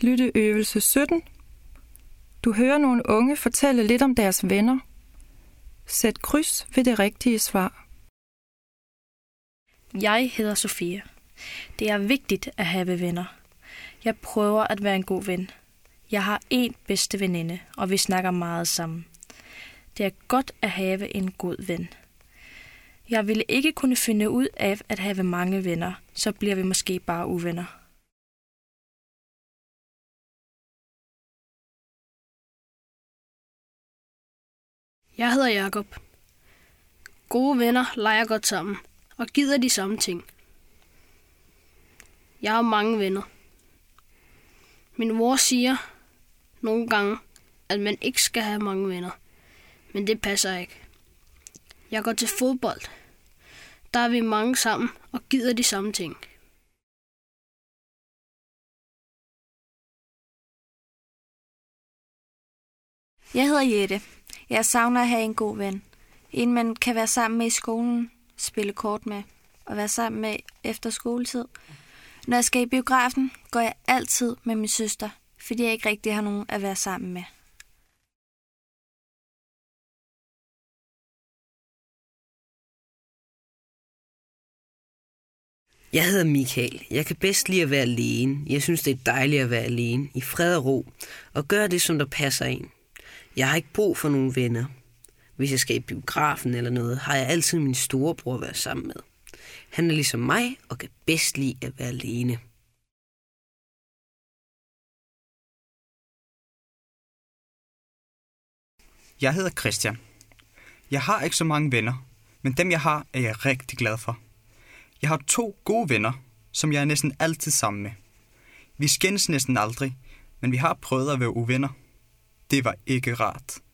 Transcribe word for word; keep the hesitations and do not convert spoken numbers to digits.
Lytteøvelse sytten. Du hører nogle unge fortælle lidt om deres venner. Sæt kryds ved det rigtige svar. Jeg hedder Sofia. Det er vigtigt at have venner. Jeg prøver at være en god ven. Jeg har én bedste veninde, og vi snakker meget sammen. Det er godt at have en god ven. Jeg ville ikke kunne finde ud af at have mange venner, så bliver vi måske bare uvenner. Jeg hedder Jakob. Gode venner leger godt sammen og gider de samme ting. Jeg har mange venner. Min mor siger nogle gange, at man ikke skal have mange venner, men det passer ikke. Jeg går til fodbold. Der er vi mange sammen og gider de samme ting. Jeg hedder Jette. Jeg savner at have en god ven. En, man kan være sammen med i skolen, spille kort med og være sammen med efter skoletid. Når jeg skal i biografen, går jeg altid med min søster, fordi jeg ikke rigtig har nogen at være sammen med. Jeg hedder Michael. Jeg kan bedst lide at være alene. Jeg synes, det er dejligt at være alene, i fred og ro, og gøre det, som der passer en. Jeg har ikke brug for nogle venner. Hvis jeg skal i biografen eller noget, har jeg altid min storebror at være sammen med. Han er ligesom mig og kan bedst lide at være alene. Jeg hedder Christian. Jeg har ikke så mange venner, men dem jeg har, er jeg rigtig glad for. Jeg har to gode venner, som jeg er næsten altid sammen med. Vi skændes næsten aldrig, men vi har prøvet at være uvenner. Det var ikke rart.